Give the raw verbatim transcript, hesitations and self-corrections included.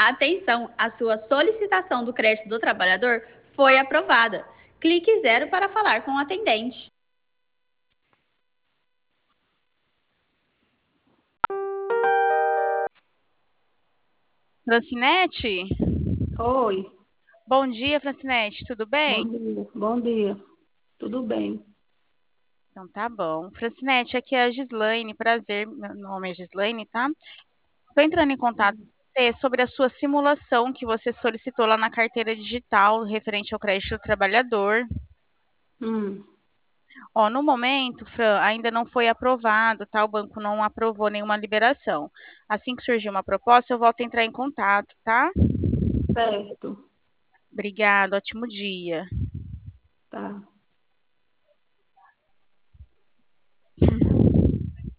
Atenção, a sua solicitação do crédito do trabalhador foi aprovada. Clique zero para falar com o atendente. Francinete? Oi, Bom dia, Francinete, tudo bom bem? dia, bom dia. Tudo bem? Então tá bom. Francinete, aqui é a Gislaine, prazer, meu nome é Gislaine, tá? Estou entrando em contato com você sobre a sua simulação que você solicitou lá na carteira digital referente ao crédito do trabalhador. Hum, Ó, no momento, Fran, ainda não foi aprovado, tá? O banco não aprovou nenhuma liberação. Assim que surgir uma proposta, eu volto a entrar em contato, tá? certo, Obrigada, ótimo dia. tá.